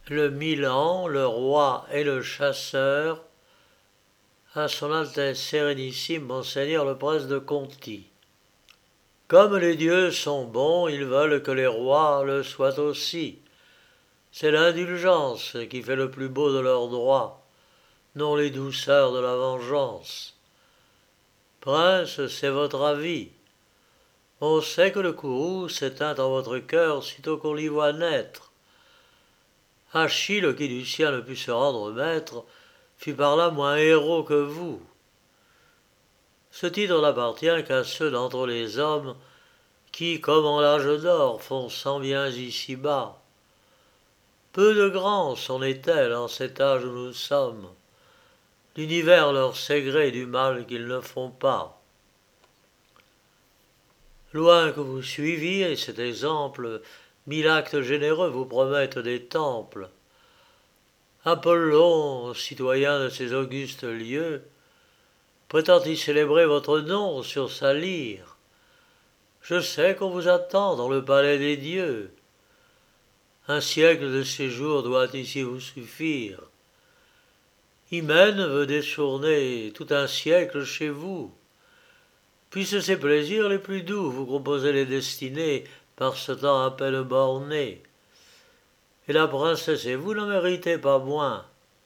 le Milan, le roi et le chasseur, à son Altesse Sérénissime Monseigneur le Prince de Conti. Comme les dieux sont bons, ils veulent que les rois le soient aussi. C'est l'indulgence qui fait le plus beau de leurs droits, non les douceurs de la vengeance. Prince, c'est votre avis. On sait que le courroux s'éteint en votre cœur sitôt qu'on l'y voit naître. Achille, qui du sien ne put se rendre maître, fut par là moins héros que vous. Ce titre n'appartient qu'à ceux d'entre les hommes qui, comme en l'âge d'or, font cent biens ici-bas. Peu de grands s'en est-elle en cet âge où nous sommes. L'univers leur sait gré du mal qu'ils ne font pas. Loin que vous suiviez cet exemple, mille actes généreux vous promettent des temples. Apollon, citoyen de ces augustes lieux, prétend y célébrer votre nom sur sa lyre. Je sais qu'on vous attend dans le palais des dieux. Un siècle de séjour doit ici vous suffire. Hymen veut détourner tout un siècle chez vous. Puissent ces plaisirs les plus doux vous composer les destinées par ce temps à peine borné. Et la princesse et vous n'en méritez pas moins.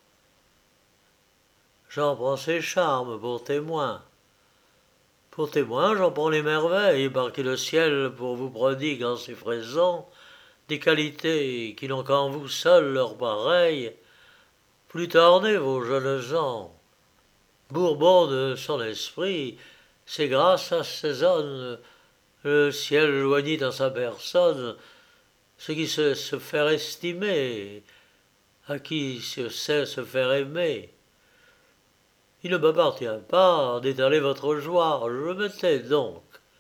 J'en prends ses charmes pour témoin. Pour témoin, j'en prends les merveilles par qui le ciel pour vous prodigue en ses fraisons des qualités qui n'ont qu'en vous seul leur pareil. Plus tardez vos jeunes gens. Bourbon de son esprit, c'est grâce à assaisonne le ciel joignit dans sa personne ce qui sait se faire estimer, à qui se sait se faire aimer. Il ne m'appartient pas d'étaler votre joie, je me tais donc.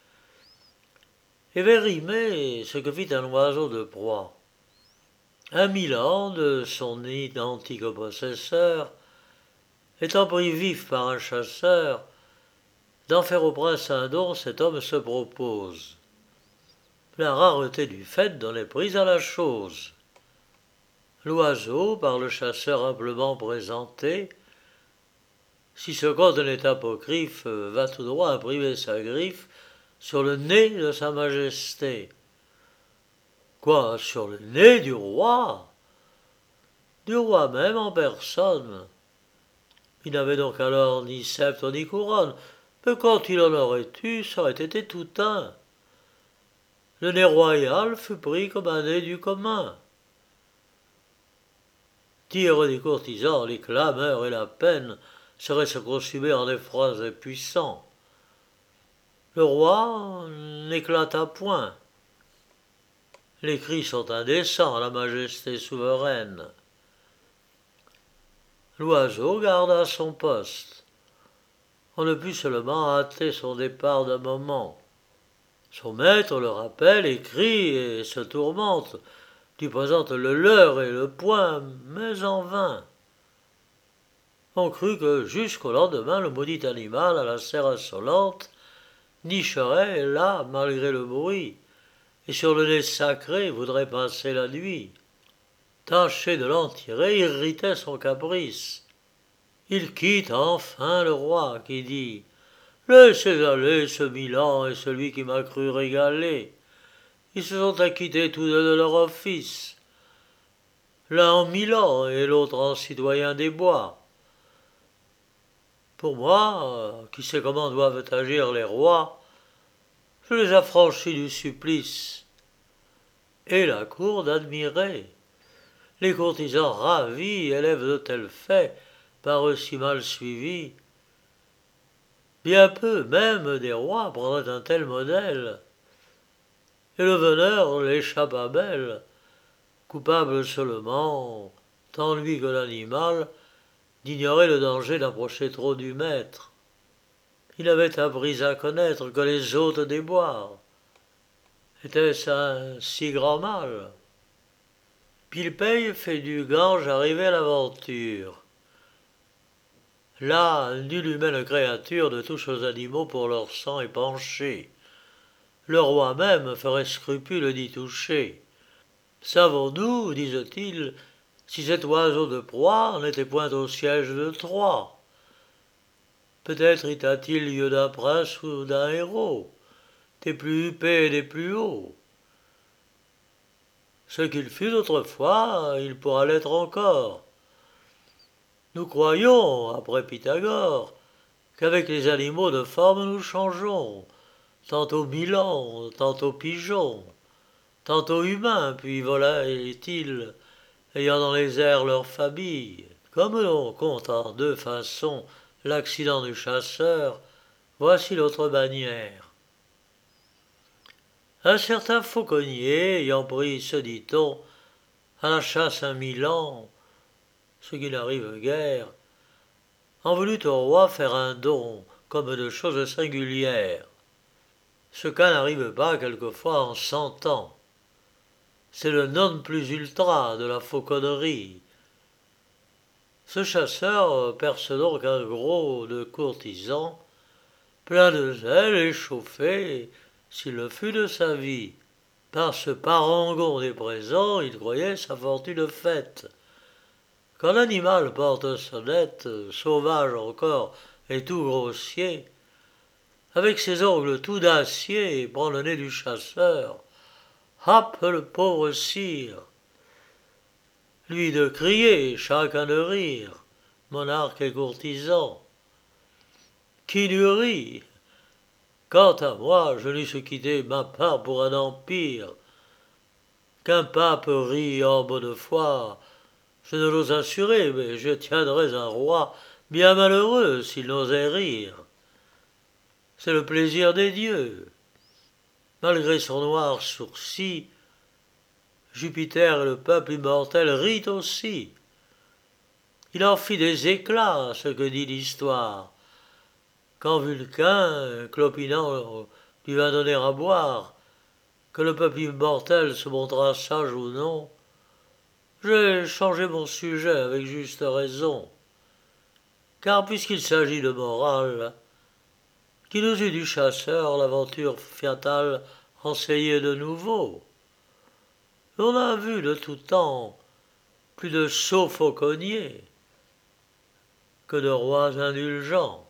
Et vers rimer ce que fit un oiseau de proie. Un Milan, de son identique possesseur, étant pris vif par un chasseur, d'en faire au prince un don, cet homme se propose. La rareté du fait donnait prise à la chose. L'oiseau, par le chasseur humblement présenté, si ce conte n'est apocryphe, va tout droit imprimer sa griffe sur le nez de sa majesté. Quoi, sur le nez du roi? Du roi même en personne. Il n'avait donc alors ni sceptre ni couronne, mais quand il en aurait eu, ça aurait été tout un. Le nez royal fut pris comme un nez du commun. Dire des courtisans, les clameurs et la peine seraient se consumer en effrois et puissants. Le roi n'éclata point. Les cris sont indécents à la majesté souveraine. L'oiseau garda son poste. On ne put seulement hâter son départ d'un moment. Son maître le rappelle et crie et se tourmente, lui présente le leurre et le poing, mais en vain. On crut que jusqu'au lendemain le maudit animal à la serre insolente nicherait là malgré le bruit, et sur le nez sacré voudrait passer la nuit. Tâcher de l'en tirer irritait son caprice. Il quitte enfin le roi qui dit « Laissez aller ce Milan et celui qui m'a cru régalé. Ils se sont acquittés tous deux de leur office. L'un en Milan et l'autre en citoyen des bois. Pour moi, qui sais comment doivent agir les rois, je les affranchis du supplice. » Et la cour d'admirer. Les courtisans ravis élèvent de tels faits, par eux si mal suivis. Bien peu même des rois prendraient un tel modèle. Et le veneur l'échappa belle, coupable seulement, tant lui que l'animal, d'ignorer le danger d'approcher trop du maître. Il avait appris à connaître que les hôtes des bois. Était-ce un si grand mal? Pilpay fait du Gange arriver à l'aventure. Là, nulle humaine créature ne touche aux animaux pour leur sang épanché. Le roi même ferait scrupule d'y toucher. Savons-nous, disent-ils, si cet oiseau de proie n'était point au siège de Troie. Peut-être y a-t-il lieu d'un prince ou d'un héros, des plus huppés et des plus hauts. Ce qu'il fut autrefois, il pourra l'être encore. Nous croyons, après Pythagore, qu'avec les animaux de forme nous changeons, tantôt milan, tantôt pigeon, tantôt humain, puis volaille-t-il, ayant dans les airs leur famille. Comme l'on compte en deux façons l'accident du chasseur, voici l'autre manière. Un certain fauconnier, ayant pris, se dit-on, à la chasse un milan, ce qui n'arrive guère, en voulut au roi faire un don, comme de choses singulières. Ce cas n'arrive pas quelquefois en 100 ans. C'est le non plus ultra de la fauconnerie. Ce chasseur perce donc un gros de courtisans, plein de zèle et chauffé, s'il le fut de sa vie. Par ce parangon des présents, il croyait sa fortune faite. Quand l'animal porte sonnette, sauvage encore et tout grossier, avec ses ongles tout d'acier, prend le nez du chasseur, happe le pauvre sire. Lui de crier, chacun de rire, monarque et courtisan. Qui n'eût ri? Quant à moi, je n'eusse quitté ma part pour un empire. Qu'un pape rit en bonne foi, je ne l'ose assurer, mais je tiendrais un roi bien malheureux s'il n'osait rire. C'est le plaisir des dieux. Malgré son noir sourcil, Jupiter et le peuple immortel rient aussi. Il en fit des éclats, ce que dit l'histoire. Quand Vulcain, clopinant, lui vint donner à boire, que le peuple immortel se montra sage ou non, j'ai changé mon sujet avec juste raison. Car puisqu'il s'agit de morale, qui nous eût du chasseur l'aventure fatale enseignée de nouveau? On a vu de tout temps plus de sots fauconniers que de rois indulgents.